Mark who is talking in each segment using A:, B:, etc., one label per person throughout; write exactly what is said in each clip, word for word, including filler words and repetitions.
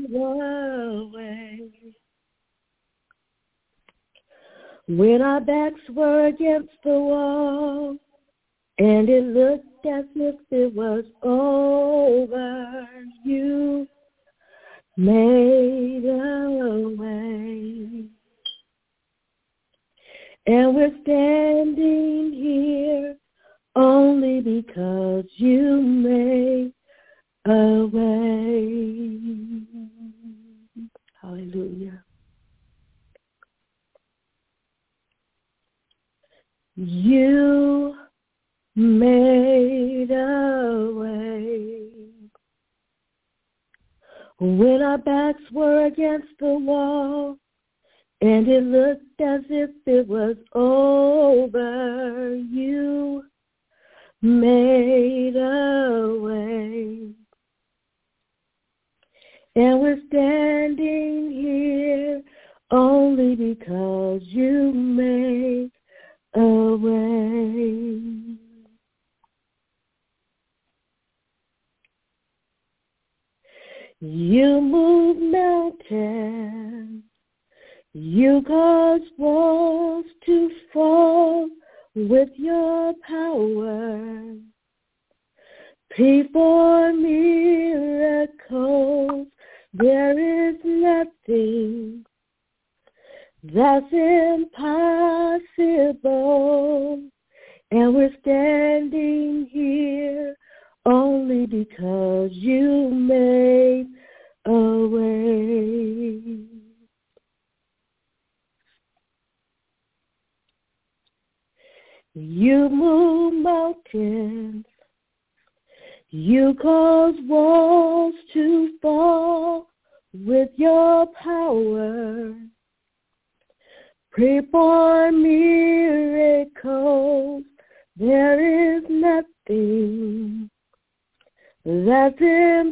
A: away. When our backs were against the wall, and it looked as if it was over, you made a way. And we're standing here only because you made a way. Hallelujah. You made a way. When our backs were against the wall, and it looked as if it was over, you made a way. And we're standing here only because you made a way. You move mountains. You cause walls to fall with your power. Perform miracles. There is nothing that's impossible. And we're standing here only because you made a way. You move mountains. You cause walls to fall with your power. Perform miracles. There is nothing that's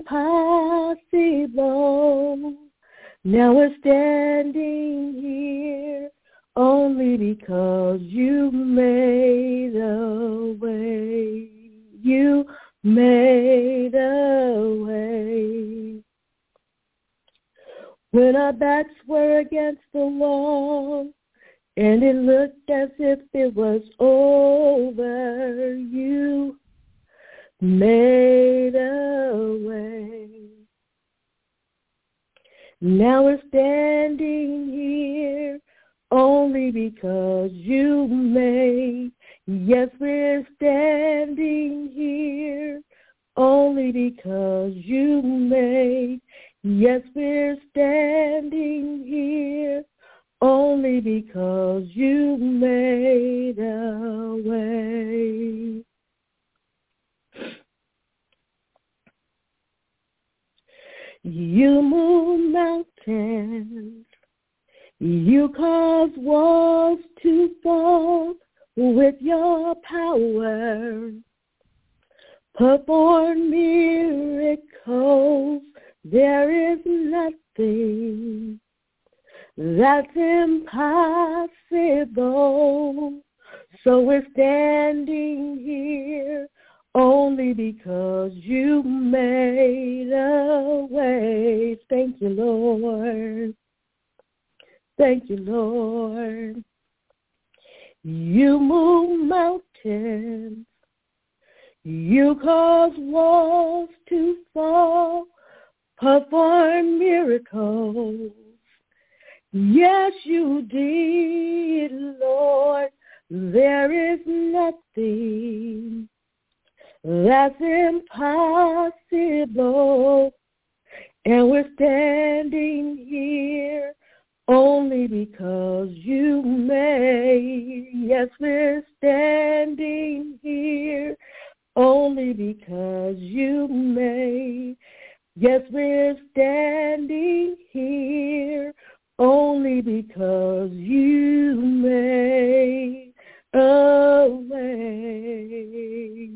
A: impossible. Now we're standing here only because you made a way. You made a way. When our backs were against the wall, and it looked as if it was over, you made a way. Now we're standing here only because you made. Yes, we're standing here only because you made. Yes, we're standing here only because you made a way. You move mountains. You cause walls to fall with your power. Perform miracles. There is nothing that's impossible. So we're standing here only because you made a way. Thank you, Lord. Thank you, Lord. You move mountains. You cause walls to fall. Perform miracles. Yes, you did, Lord. There is nothing that's impossible. And we're standing here only because you made. Yes, we're standing here only because you made. Yes, we're standing here only because you made a way.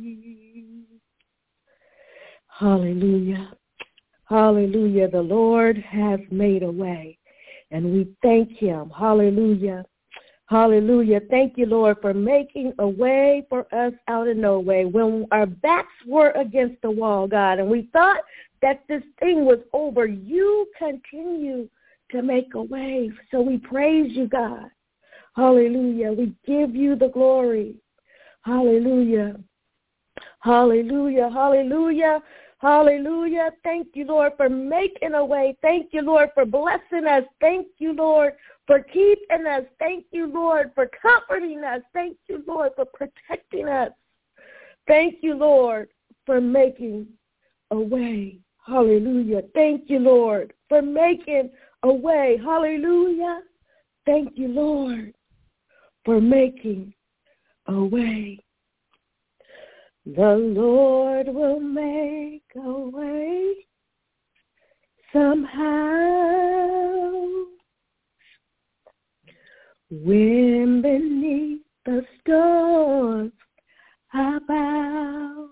A: Hallelujah. Hallelujah. The Lord has made a way, and we thank him. Hallelujah. Hallelujah. Thank you, Lord, for making a way for us out of no way. When our backs were against the wall, God, and we thought that this thing was over, you continue to make a way. So we praise you, God. Hallelujah. We give you the glory. Hallelujah. Hallelujah. Hallelujah. Hallelujah. Thank you, Lord, for making a way. Thank you, Lord, for blessing us. Thank you, Lord, for keeping us. Thank you, Lord, for comforting us. Thank you, Lord, for protecting us. Thank you, Lord, for making a way. Hallelujah. Thank you, Lord, for making a way. Hallelujah. Thank you, Lord, for making a way. The Lord will make a way somehow when beneath the storms I bow.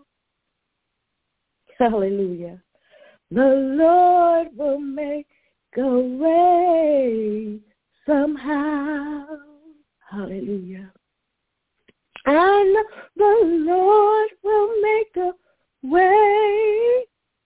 A: Hallelujah. The Lord will make a way somehow. Hallelujah. And the Lord will make a way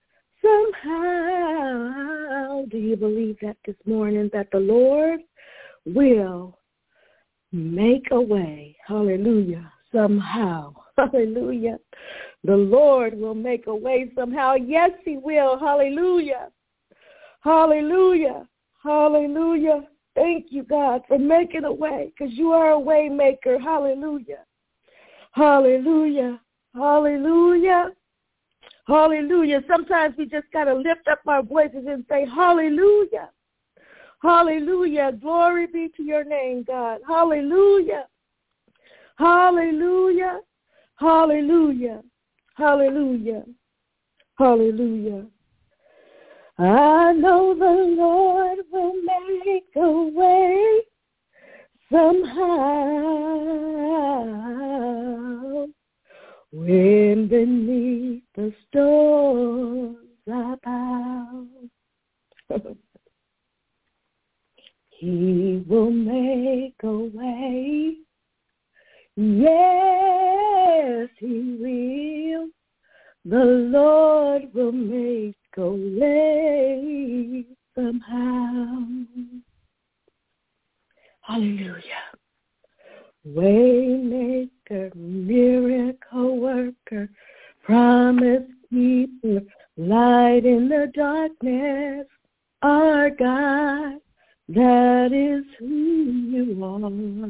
A: somehow. Do you believe that this morning, that the Lord will make a way? Hallelujah. Somehow. Hallelujah. The Lord will make a way somehow. Yes, he will. Hallelujah. Hallelujah. Hallelujah. Thank you, God, for making a way, because you are a way maker. Hallelujah. Hallelujah. Hallelujah. Hallelujah. Sometimes we just got to lift up our voices and say, hallelujah. Hallelujah. Glory be to your name, God. Hallelujah. Hallelujah. Hallelujah. Hallelujah. Hallelujah. I know the Lord will make a way somehow when beneath the storms I bow. He will make a way. Yes, he will. The Lord will make a way somehow. Hallelujah. Waymaker, miracle worker, promise keeper, light in the darkness, our God, that is who you are.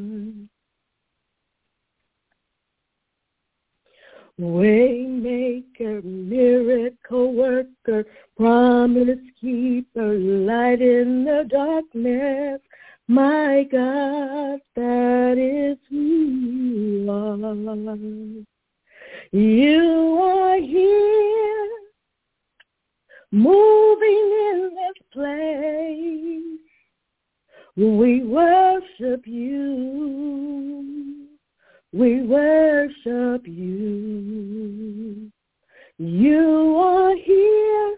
A: Waymaker, miracle worker, promise keeper, light in the darkness, my God, that is who you are. You are here, moving in this place. We worship you. We worship you. You are here,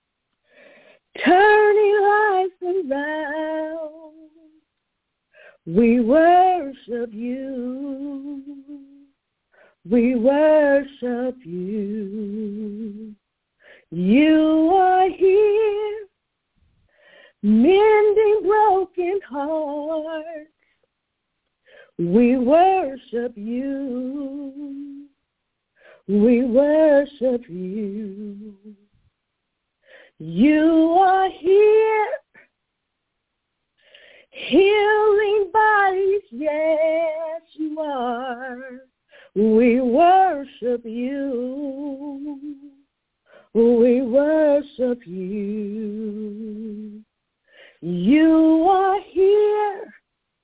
A: turning lives around. We worship you. We worship you. You are here, mending broken hearts. We worship you. We worship you. You are here, healing bodies. Yes, you are. We worship you. We worship you. You are here,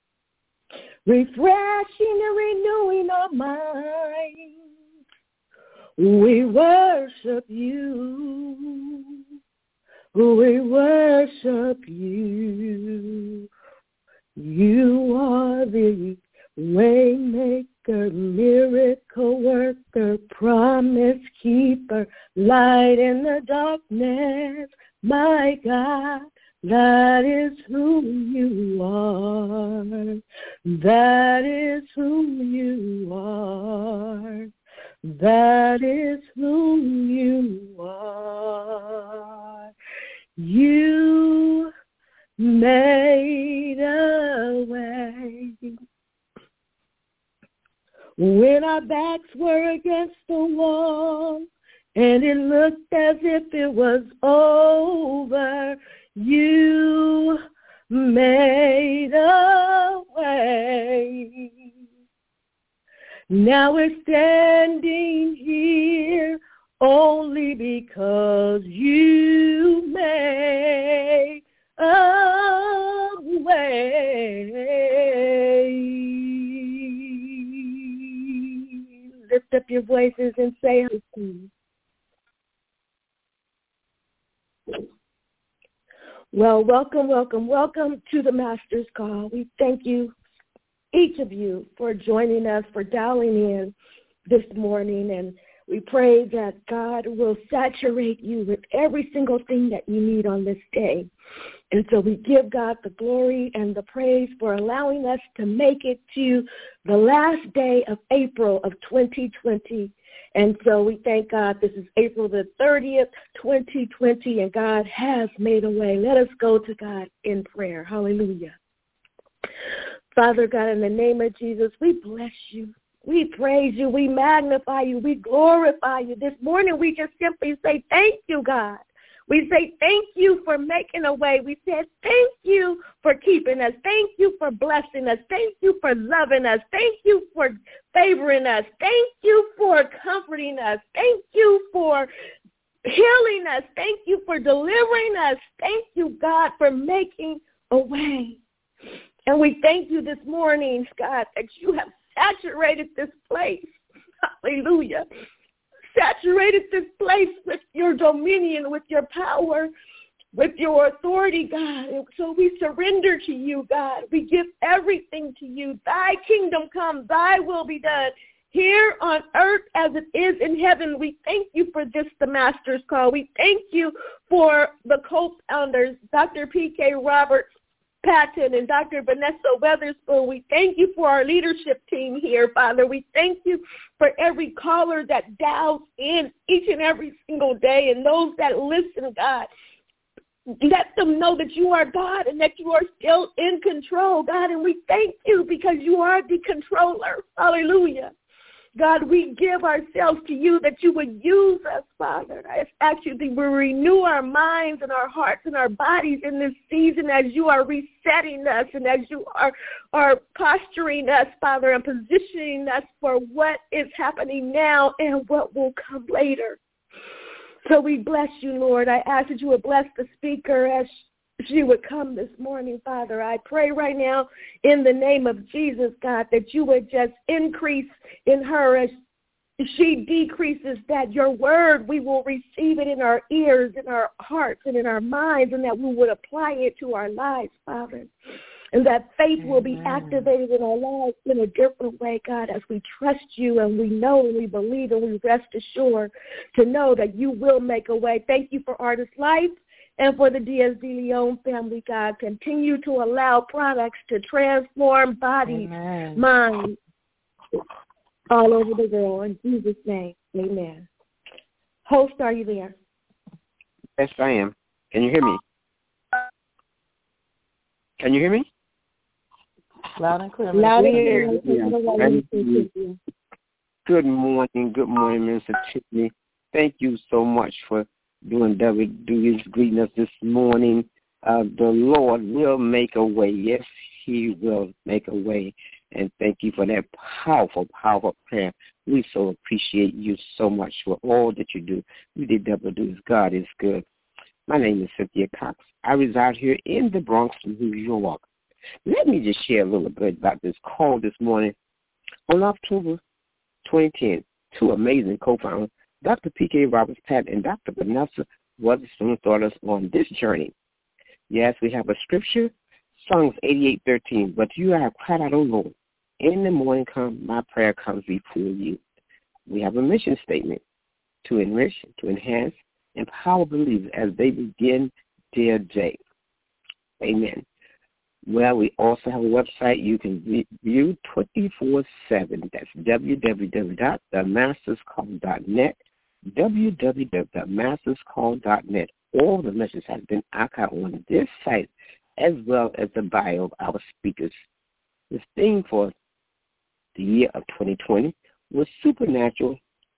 A: refreshing and renewing our minds. We worship you. We worship you. You are the waymaker, miracle worker, promise keeper, light in the darkness. My God, that is who you are. That is who you are. that is who you are. You made a way when our backs were against the wall and it looked as if it was over. You made a way. Now we're standing here only because you made a way. Lift up your voices and say, well, welcome, welcome, welcome to the Master's Call. We thank you, each of you, for joining us, for dialing in this morning, and we pray that God will saturate you with every single thing that you need on this day. And so we give God the glory and the praise for allowing us to make it to the last day of April of twenty twenty. And so we thank God. This is April the thirtieth, twenty twenty, and God has made a way. Let us go to God in prayer. Hallelujah. Father God, in the name of Jesus, we bless you. We praise you. We magnify you. We glorify you. This morning we just simply say thank you, God. We say thank you for making a way. We said thank you for keeping us. Thank you for blessing us. Thank you for loving us. Thank you for favoring us. Thank you for comforting us. Thank you for healing us. Thank you for delivering us. Thank you, God, for making a way. And we thank you this morning, God, that you have saturated this place. Hallelujah. Saturated this place with your dominion, with your power, with your authority, God. And so we surrender to you, God. We give everything to you. Thy kingdom come, thy will be done here on earth as it is in heaven. We thank you for this, the Master's Call. We thank you for the co-founders, Doctor P K Roberts Patton and Doctor Vanessa Weatherspoon. We thank you for our leadership team here, Father. We thank you for every caller that dials in each and every single day, and those that listen, God. Let them know that you are God and that you are still in control, God, and we thank you because you are the controller. Hallelujah. God, we give ourselves to you that you would use us, Father. I ask you that we renew our minds and our hearts and our bodies in this season as you are resetting us and as you are, are posturing us, Father, and positioning us for what is happening now and what will come later. So we bless you, Lord. I ask that you would bless the speaker as she would come this morning, Father. I pray right now in the name of Jesus, God, that you would just increase in her as she decreases, that your word, we will receive it in our ears, in our hearts, and in our minds, and that we would apply it to our lives, Father. And that faith will be activated in our lives in a different way, God, as we trust you and we know and we believe and we rest assured to know that you will make a way. Thank you for Artist Life. And for the Diaz de Leon family, God, continue to allow products to transform bodies, Amen. Minds, all over the world. In Jesus' name, amen. Host, are you there?
B: Yes, I am. Can you hear me? Can you hear me?
C: Loud and clear.
A: Loud and clear.
B: Yeah. Good morning. Good morning, Minister Tiffany. Thank you so much for doing double duties, greeting us this morning. Uh, the Lord will make a way. Yes, he will make a way. And thank you for that powerful, powerful prayer. We so appreciate you so much for all that you do. You did double duties. God is good. My name is Cynthia Cox. I reside here in the Bronx, New York. Let me just share a little bit about this call this morning. On October twenty ten, two amazing co-founders, Doctor P K Roberts Patton and Doctor Vanessa Weatherspoon started us on this journey. Yes, we have a scripture, Psalms eighty-eight thirteen, but you have cried out, O Lord. In the morning come, my prayer comes before you. We have a mission statement to enrich, to enhance, empower believers as they begin their day. Amen. Well, we also have a website you can view twenty-four seven. That's w w w dot the masters call dot net, w w w dot the masters call dot net. All the messages have been archived on this site, as well as the bio of our speakers. The theme for the year of twenty twenty was supernatural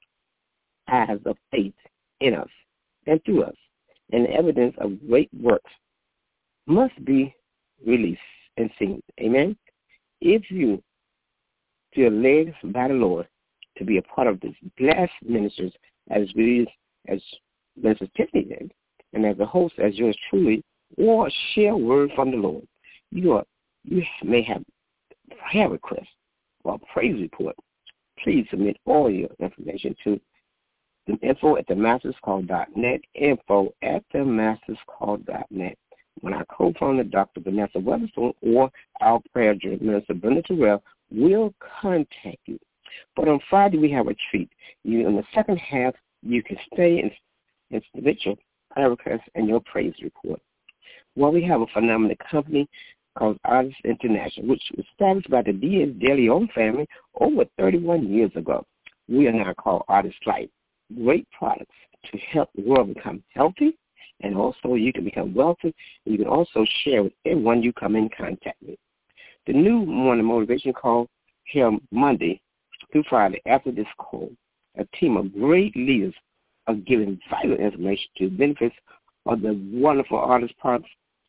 B: eyes of faith in us and through us, and the evidence of great works must be released and seen. Amen? If you feel led by the Lord to be a part of this blessed ministers, as we as Minister Tiffany did, and as a host, as yours truly, or share a word from the Lord, you are you may have prayer requests or praise report. Please submit all your information to the info at the masters call dot net, info at the masters call dot net. When our co-founder, Doctor Vanessa Weatherstone, or our prayer journalist, Minister Brenda Terrell, will contact you. But on Friday, we have a treat. You, in the second half, you can stay and, and submit your prayer requests and your praise report. Well, we have a phenomenal company called Artists International, which was established by the Diaz de Leon family over thirty-one years ago. We are now called Artist Life. Great products to help the world become healthy, and also you can become wealthy, and you can also share with everyone you come in contact with. The new morning motivation call here Monday through Friday after this call, a team of great leaders are giving vital information to the benefits of the wonderful artist products,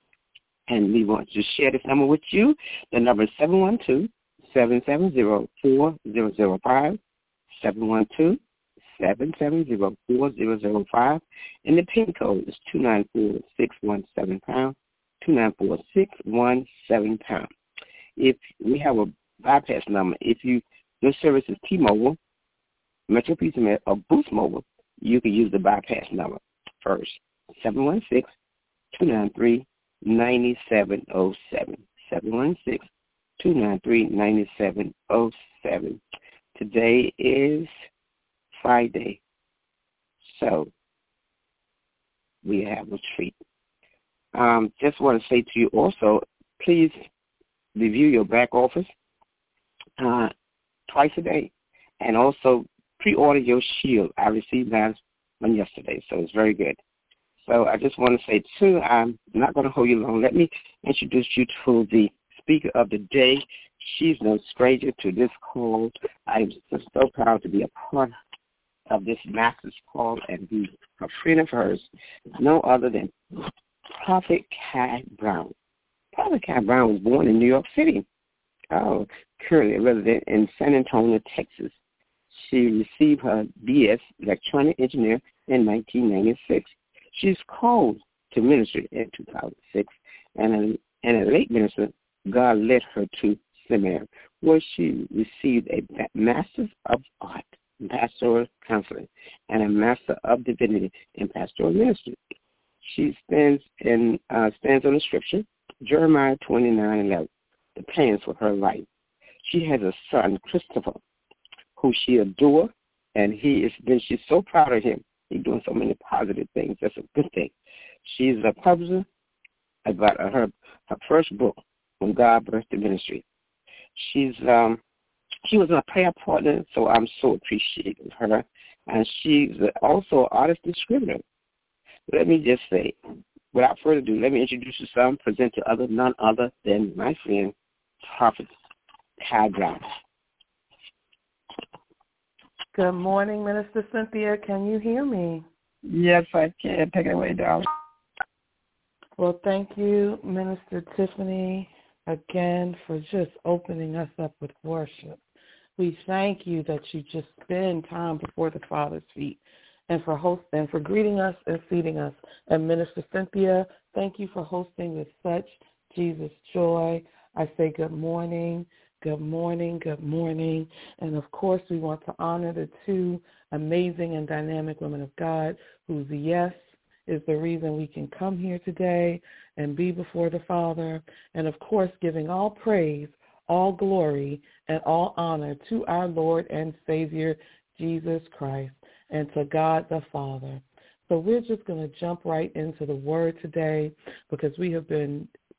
B: and we want to share this number with you. The number is seven one two, seven seven zero, four zero zero five, seven one two, seven seven zero, four zero zero five, and the PIN code is two nine four, six one seven pound, two nine four, six one seven pound. If we have a bypass number, if you your service is T-Mobile, Metro PCS, or Boost Mobile, you can use the bypass number first, seven one six, two nine three, nine seven zero seven, seven one six, two nine three, nine seven zero seven. Today is Friday, so we have a treat. Um, just want to say to you also, please review your back office uh, twice a day, and also pre-order your shield. I received that one yesterday, so it's very good. So I just want to say, too, I'm not going to hold you long. Let me introduce you to the speaker of the day. She's no stranger to this call. I'm just so proud to be a part of this master's call and be a friend of hers, no other than Prophet Kai Brown. Prophet Kai Brown was born in New York City, oh, currently a resident in San Antonio, Texas. She received her B S electronic engineer in nineteen ninety-six. She's called to ministry in two thousand six, and a, and a late minister, God led her to seminary, where she received a Master's of Art in Pastoral Counseling and a Master of Divinity in Pastoral Ministry. She stands in uh, stands on the Scripture, Jeremiah twenty-nine eleven, the plans for her life. She has a son, Christopher, who she adores, and he is. Then she's so proud of him. He's doing so many positive things. That's a good thing. She's a publisher about her her first book, When God Birthed the Ministry. She's um she was my prayer partner, so I'm so appreciative of her. And she's also an artist and scrivener. Let me just say, without further ado, let me introduce you to some, present to other, none other than my friend, Prophet Kai Brown.
C: Good morning, Minister Cynthia. Can you hear me?
B: Yes, I can. Take it away, darling.
C: Well, thank you, Minister Tiffany, again for just opening us up with worship. We thank you that you just spend time before the Father's feet, and for host and for greeting us and feeding us. And Minister Cynthia, thank you for hosting with such Jesus joy. I say good morning, good morning, good morning. And, of course, we want to honor the two amazing and dynamic women of God whose yes is the reason we can come here today and be before the Father. And, of course, giving all praise, all glory, and all honor to our Lord and Savior, Jesus Christ, and to God the Father. So we're just going to jump right into the Word today because we have been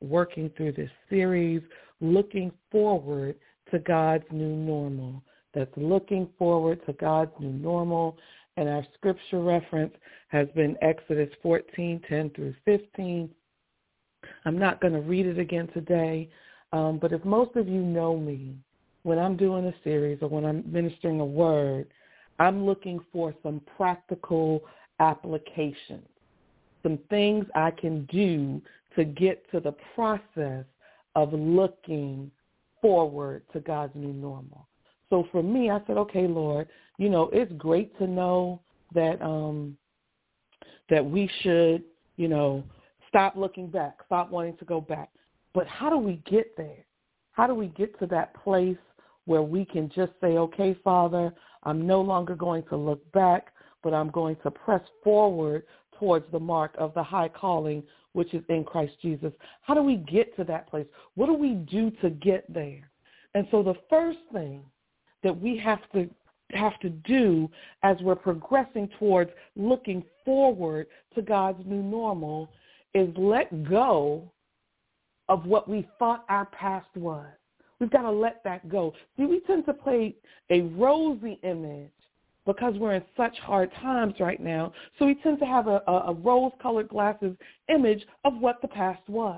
C: working through this series, Looking Forward to God's New Normal. That's looking forward to God's new normal. And our scripture reference has been Exodus fourteen, ten through fifteen. I'm not going to read it again today, um, but if most of you know me, when I'm doing a series or when I'm ministering a word, I'm looking for some practical applications, some things I can do to get to the process of looking forward to God's new normal. So for me, I said, okay, Lord, you know, it's great to know that um, that we should, you know, stop looking back, stop wanting to go back. But how do we get there? How do we get to that place where we can just say, okay, Father, I'm no longer going to look back, but I'm going to press forward towards the mark of the high calling, which is in Christ Jesus? How do we get to that place? What do we do to get there? And so the first thing that we have to have to do as we're progressing towards looking forward to God's new normal is let go of what we thought our past was. We've got to let that go. See, we tend to play a rosy image because we're in such hard times right now. So we tend to have a, a, a rose-colored glasses image of what the past was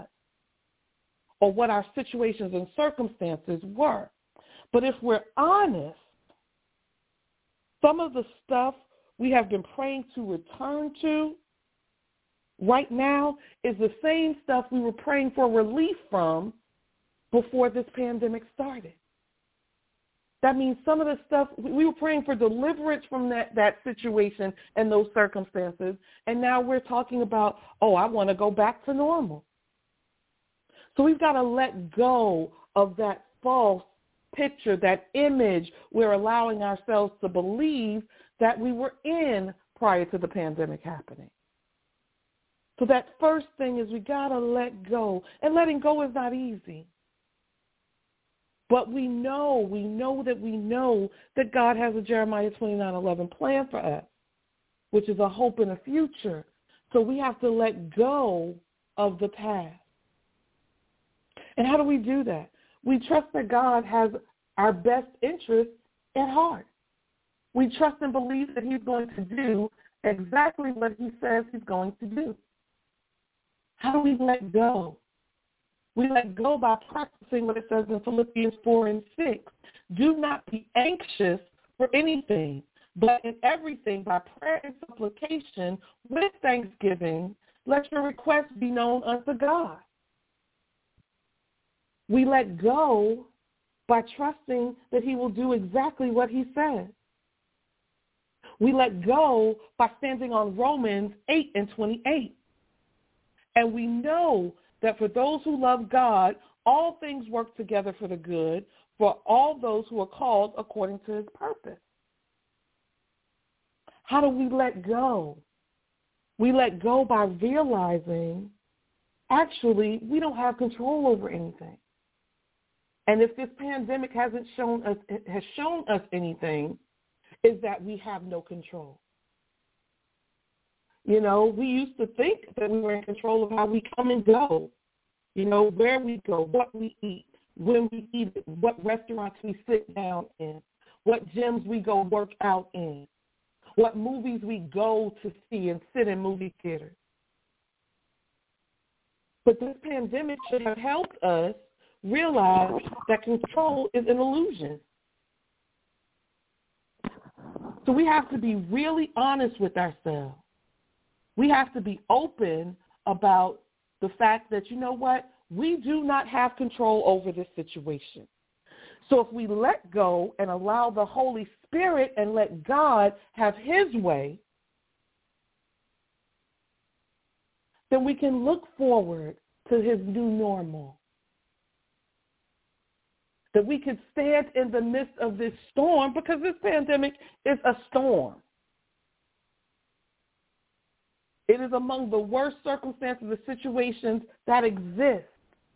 C: or what our situations and circumstances were. But if we're honest, some of the stuff we have been praying to return to right now is the same stuff we were praying for relief from before this pandemic started. That means some of the stuff, we were praying for deliverance from that, that situation and those circumstances, and now we're talking about, oh, I want to go back to normal. So we've got to let go of that false picture, that image we're allowing ourselves to believe that we were in prior to the pandemic happening. So that first thing is we got to let go. And letting go is not easy. But we know, we know that we know that God has a Jeremiah twenty-nine eleven plan for us, which is a hope in the future. So we have to let go of the past. And how do we do that? We trust that God has our best interests at heart. We trust and believe that he's going to do exactly what he says he's going to do. How do we let go? We let go by practicing what it says in Philippians four and six. Do not be anxious for anything, but in everything by prayer and supplication with thanksgiving, let your requests be known unto God. We let go by trusting that he will do exactly what he said. We let go by standing on Romans eight and twenty-eight. And we know that for those who love God, all things work together for the good for all those who are called according to his purpose. How do we let go? We let go by realizing, actually, we don't have control over anything. And if this pandemic hasn't shown us, has shown us anything, is that we have no control. You know, we used to think that we were in control of how we come and go, you know, where we go, what we eat, when we eat it, what restaurants we sit down in, what gyms we go work out in, what movies we go to see and sit in movie theaters. But this pandemic should have helped us realize that control is an illusion. So we have to be really honest with ourselves. We have to be open about the fact that, you know what, we do not have control over this situation. So if we let go and allow the Holy Spirit and let God have his way, then we can look forward to his new normal. That we can stand in the midst of this storm, because this pandemic is a storm. It is among the worst circumstances and situations that exist.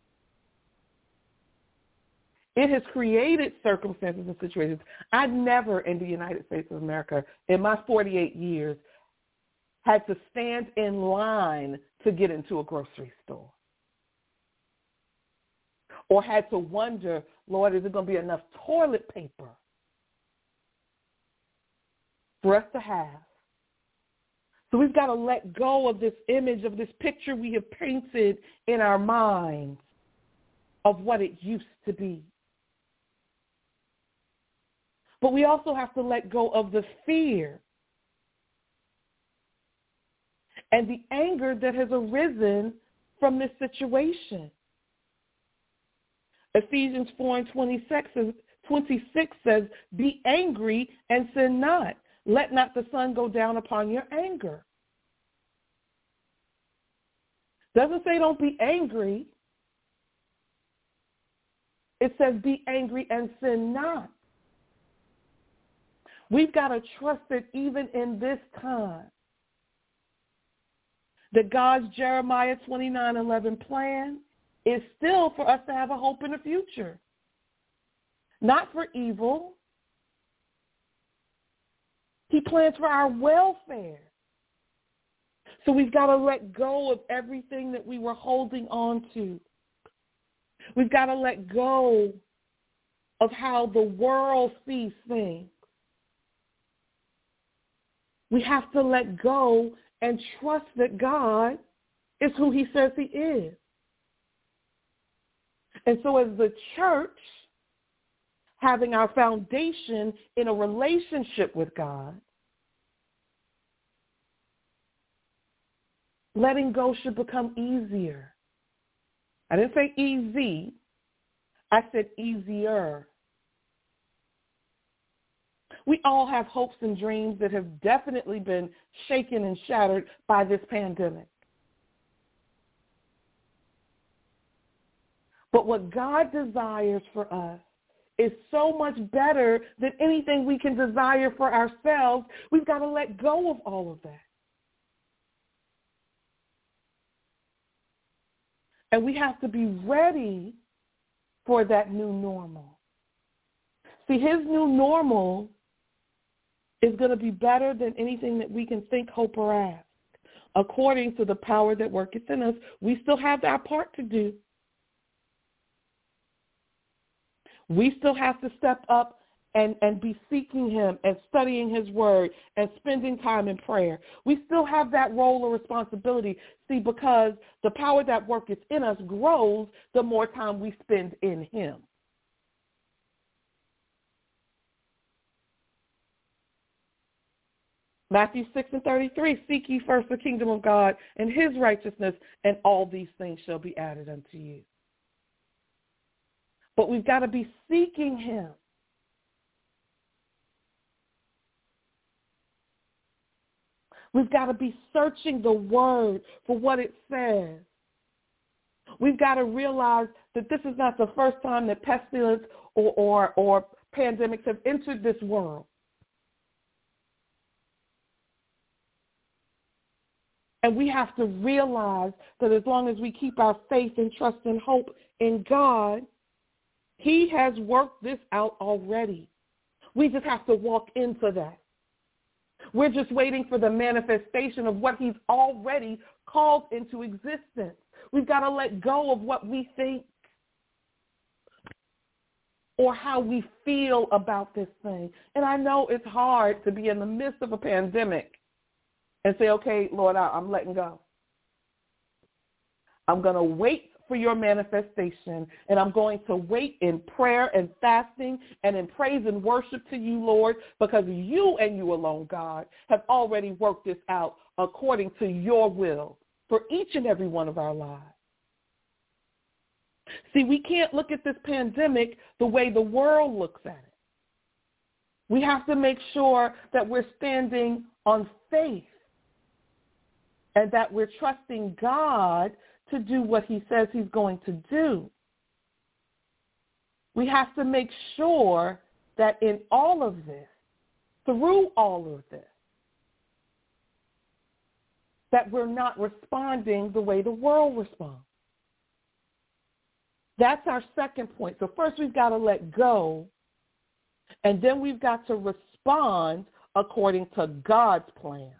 C: It has created circumstances and situations. I never in the United States of America, in my forty-eight years, had to stand in line to get into a grocery store. or had to wonder, Lord, is it going to be enough toilet paper for us to have? So we've got to let go of this image, of this picture we have painted in our minds of what it used to be. But we also have to let go of the fear and the anger that has arisen from this situation. Ephesians four and twenty-six says, twenty-six says, be angry and sin not. Let not the sun go down upon your anger. Doesn't say don't be angry. It says be angry and sin not. We've got to trust that even in this time, that God's Jeremiah twenty-nine eleven plan is still for us to have a hope in the future. Not for evil. He plans for our welfare. So we've got to let go of everything that we were holding on to. We've got to let go of how the world sees things. We have to let go and trust that God is who he says he is. And so as the church, having our foundation in a relationship with God, letting go should become easier. I didn't say easy. I said easier. We all have hopes and dreams that have definitely been shaken and shattered by this pandemic. But what God desires for us is so much better than anything we can desire for ourselves. We've got to let go of all of that. And we have to be ready for that new normal. See, his new normal is going to be better than anything that we can think, hope, or ask. According to the power that worketh in us, we still have our part to do. We still have to step up and, and be seeking him and studying his word and spending time in prayer. We still have that role or responsibility. See, because the power that worketh in us grows the more time we spend in him. Matthew six and thirty-three, seek ye first the kingdom of God and his righteousness, and all these things shall be added unto you. But we've got to be seeking him. We've got to be searching the word for what it says. We've got to realize that this is not the first time that pestilence or, or, or pandemics have entered this world. And we have to realize that as long as we keep our faith and trust and hope in God, he has worked this out already. We just have to walk into that. We're just waiting for the manifestation of what he's already called into existence. We've got to let go of what we think or how we feel about this thing. And I know it's hard to be in the midst of a pandemic and say, okay, Lord, I'm letting go. I'm going to wait for your manifestation, and I'm going to wait in prayer and fasting and in praise and worship to you, Lord, because you and you alone, God, have already worked this out according to your will for each and every one of our lives. See, we can't look at this pandemic the way the world looks at it. We have to make sure that we're standing on faith and that we're trusting God to do what he says he's going to do. We have to make sure that in all of this, through all of this, that we're not responding the way the world responds. That's our second point. So first we've got to let go, and then we've got to respond according to God's plan.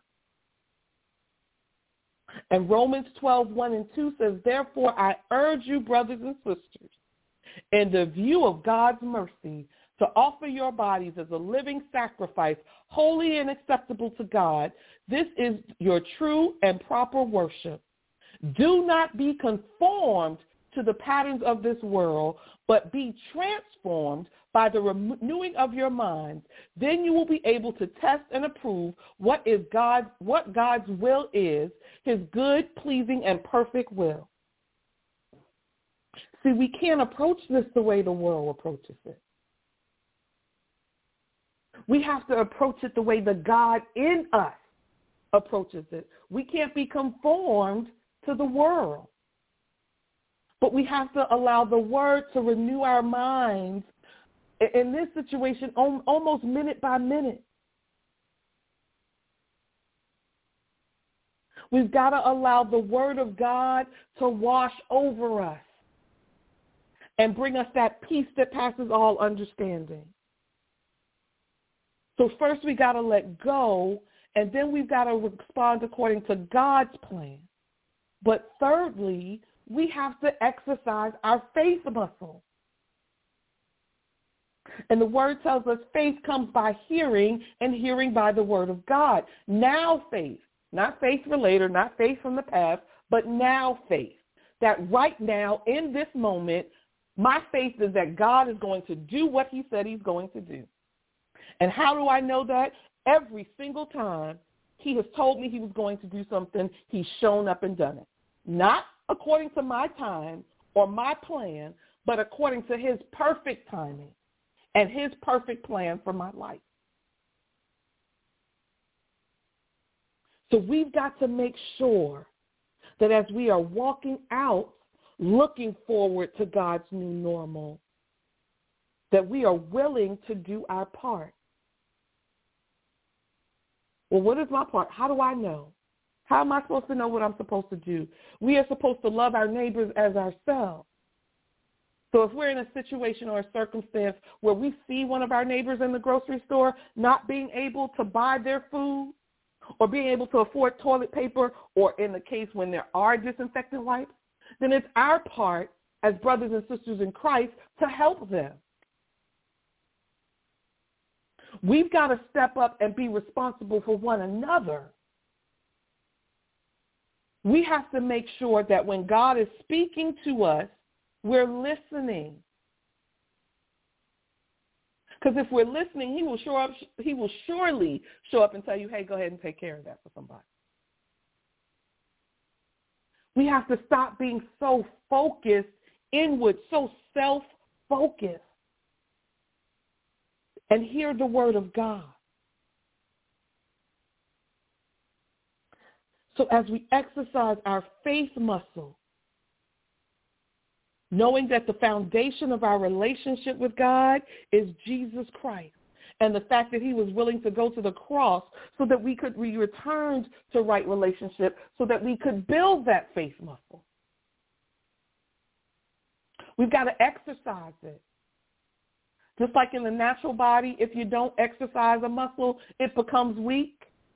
C: And Romans twelve, one and two says, therefore I urge you, brothers and sisters, in the view of God's mercy, to offer your bodies as a living sacrifice, holy and acceptable to God. This is your true and proper worship. Do not be conformed to the patterns of this world, but be transformed by the renewing of your minds. Then you will be able to test and approve what is God's, what God's will is, his good, pleasing, and perfect will. See, we can't approach this the way the world approaches it. We have to approach it the way the God in us approaches it. We can't be conformed to the world. But we have to allow the word to renew our minds in this situation almost minute by minute. We've got to allow the word of God to wash over us and bring us that peace that passes all understanding. So first we got to let go, and then we've got to respond according to God's plan. But thirdly, we have to exercise our faith muscle. And the word tells us faith comes by hearing, and hearing by the word of God. Now faith, not faith for later, not faith from the past, but now faith. That right now, in this moment, my faith is that God is going to do what he said he's going to do. And how do I know that? Every single time he has told me he was going to do something, he's shown up and done it. Not according to my time or my plan, but according to his perfect timing and his perfect plan for my life. So we've got to make sure that as we are walking out, looking forward to God's new normal, that we are willing to do our part. Well, what is my part? How do I know? How am I supposed to know what I'm supposed to do? We are supposed to love our neighbors as ourselves. So if we're in a situation or a circumstance where we see one of our neighbors in the grocery store not being able to buy their food or being able to afford toilet paper, or in the case when there are disinfectant wipes, then it's our part as brothers and sisters in Christ to help them. We've got to step up and be responsible for one another. We have to make sure that when God is speaking to us, we're listening. Because if we're listening, he will show up, he will surely show up and tell you, hey, go ahead and take care of that for somebody. We have to stop being so focused inward, so self-focused, and hear the word of God. So as we exercise our faith muscle, knowing that the foundation of our relationship with God is Jesus Christ, and the fact that he was willing to go to the cross so that we could be returned to right relationship, so that we could build that faith muscle. We've got to exercise it. Just like in the natural body, if you don't exercise a muscle, it becomes weak.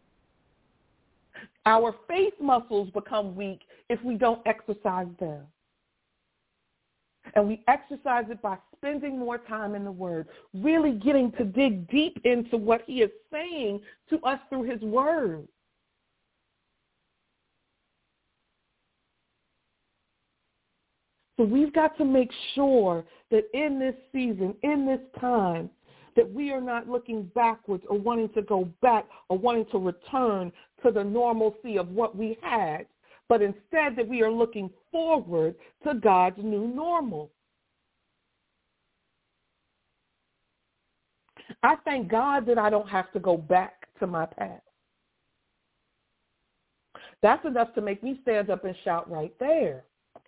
C: Our faith muscles become weak if we don't exercise them. And we exercise it by spending more time in the Word, really getting to dig deep into what he is saying to us through his Word. So we've got to make sure that in this season, in this time, that we are not looking backwards or wanting to go back or wanting to return to the normalcy of what we had, but instead that we are looking forward to God's new normal. I thank God that I don't have to go back to my past. That's enough to make me stand up and shout right there.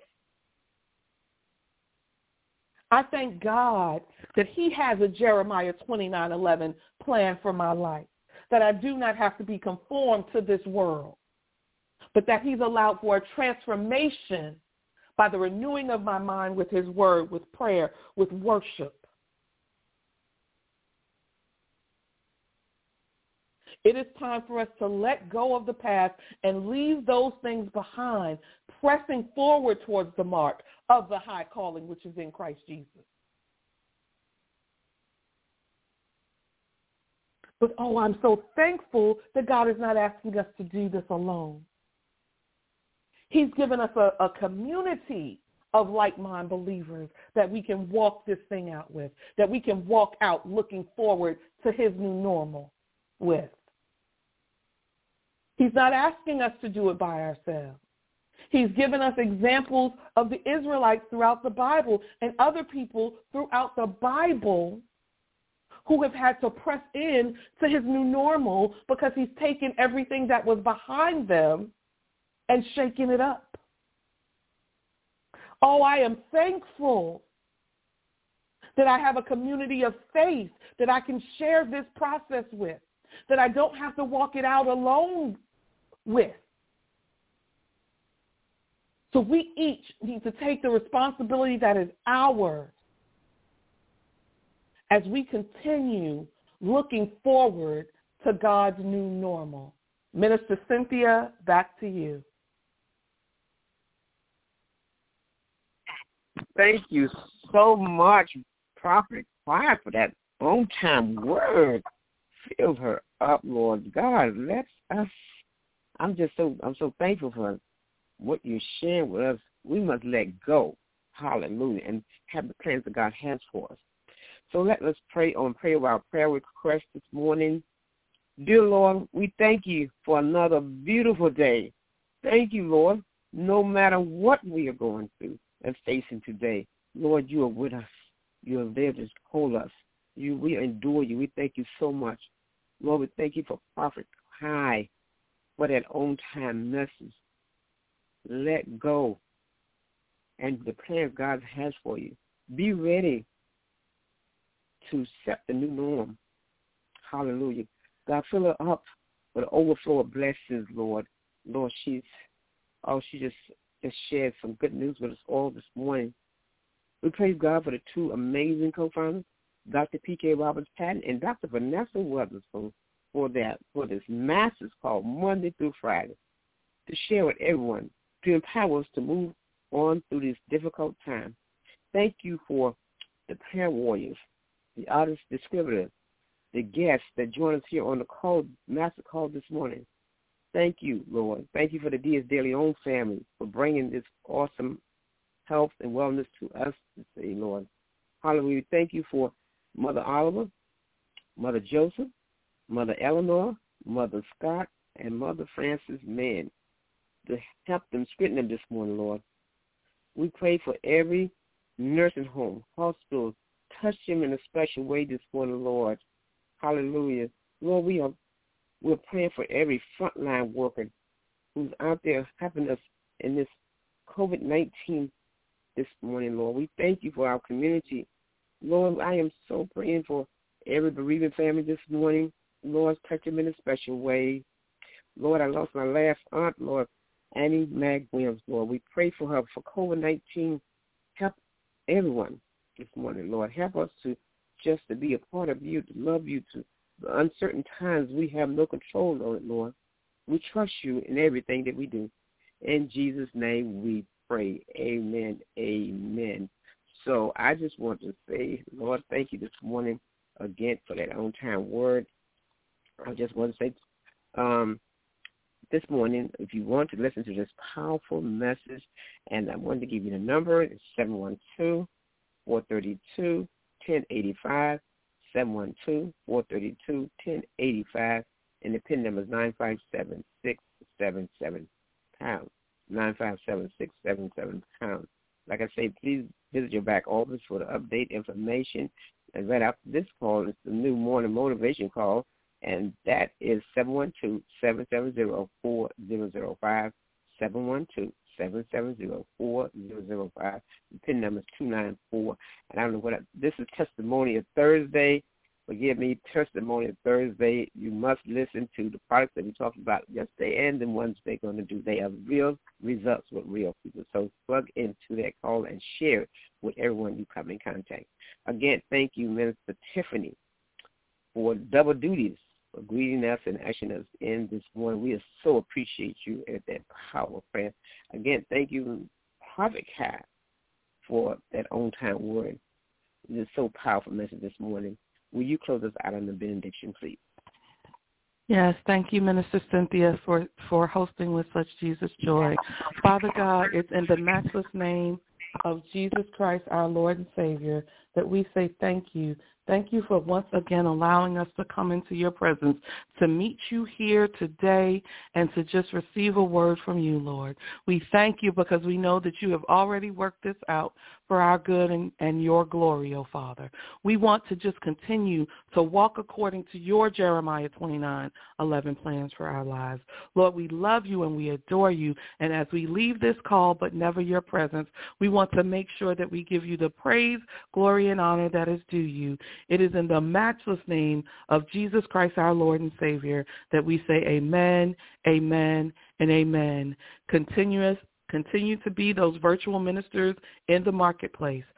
C: I thank God that he has a Jeremiah twenty-nine eleven plan for my life, that I do not have to be conformed to this world, but that he's allowed for a transformation by the renewing of my mind with his word, with prayer, with worship. It is time for us to let go of the past and leave those things behind, pressing forward towards the mark of the high calling which is in Christ Jesus. But, oh, I'm so thankful that God is not asking us to do this alone. He's given us a, a community of like-minded believers that we can walk this thing out with, that we can walk out looking forward to his new normal with. He's not asking us to do it by ourselves. He's given us examples of the Israelites throughout the Bible and other people throughout the Bible who have had to press in to his new normal because he's taken everything that was behind them and shaken it up. Oh, I am thankful that I have a community of faith that I can share this process with, that I don't have to walk it out alone with. So we each need to take the responsibility that is ours as we continue looking forward to God's new normal. Minister Cynthia, back to you.
B: Thank you so much, Prophet Quiet, for that on-time word. Fill her up, Lord God. Let us. I'm just so I'm so thankful for what you're sharing with us. We must let go, hallelujah, and have the plans that God has for us. So let us pray on pray of our prayer request this morning. Dear Lord, we thank you for another beautiful day. Thank you, Lord, no matter what we are going through and facing today. Lord, you are with us. You are there to hold us. You, we endure you. We thank you so much. Lord, we thank you for Prophet Kai, for that on-time message. Let go and the plan God has for you. Be ready to set the new norm. Hallelujah. God, fill her up with an overflow of blessings, Lord. Lord, she's, oh, she just, just shared some good news with us all this morning. We praise God for the two amazing co-founders, Doctor P K Roberts-Patton and Doctor Vanessa Weatherspoon, for that, for this massive call Monday through Friday to share with everyone, to empower us to move on through this difficult time. Thank you for the prayer warriors, the artists, distributors, the guests that join us here on the call, master call this morning. Thank you, Lord. Thank you for the Diaz De Leon family for bringing this awesome health and wellness to us today, Lord. Hallelujah. Thank you for Mother Oliver, Mother Joseph, Mother Eleanor, Mother Scott, and Mother Francis Mann to help them, strengthen them this morning, Lord. We pray for every nursing home, hospital. Touch them in a special way this morning, Lord. Hallelujah. Lord, we are we're praying for every frontline worker who's out there helping us in this COVID nineteen this morning, Lord. We thank you for our community. Lord, I am so praying for every bereaving family this morning. Lord, touch them in a special way. Lord, I lost my last aunt, Lord, Annie Mag Williams, Lord. We pray for her for COVID nineteen. Help everyone this morning, Lord. Help us to just to be a part of you, to love you, to the uncertain times we have no control over it, Lord. We trust you in everything that we do. In Jesus' name we pray. Amen. Amen. So I just want to say, Lord, thank you this morning again for that on-time word. I just want to say um, this morning, if you want to listen to this powerful message, and I wanted to give you the number, it's seven one two, four three two, one zero eight five, seven one two, four three two, one zero eight five, and the PIN number is nine five seven, six seven seven pounds, nine five seven, six seven seven pounds. Like I say, please visit your back office for the update information. And right after this call is the new morning motivation call, and that is seven one two, seven seven zero, four zero zero five, seven one two, seven seven zero, four zero zero five. The PIN number is two nine four. And I don't know what I, this is Testimony of Thursday. Forgive me, Testimony of Thursday. You must listen to the products that we talked about yesterday and the ones they're going to do. They have real results with real people. So plug into that call and share it with everyone you come in contact. Again, thank you, Minister Tiffany, for double duties for greeting us and ushering us in this morning. We so appreciate you at that power prayer. Again, thank you, Prophet Kai, for that on-time word. It is so powerful message this morning. Will you close us out on the benediction, please?
C: Yes, thank you, Minister Cynthia, for, for hosting with such Jesus joy. Father God, it's in the matchless name of Jesus Christ, our Lord and Savior, that we say thank you. Thank you for once again allowing us to come into your presence, to meet you here today, and to just receive a word from you, Lord. We thank you because we know that you have already worked this out for our good and, and your glory, O Father. We want to just continue to walk according to your Jeremiah twenty-nine eleven plans for our lives. Lord, we love you and we adore you, and as we leave this call but never your presence, we want to make sure that we give you the praise, glory, and honor that is due you. It is in the matchless name of Jesus Christ, our Lord and Savior, that we say amen, amen, and amen. Continuous, continue to be those virtual ministers in the marketplace.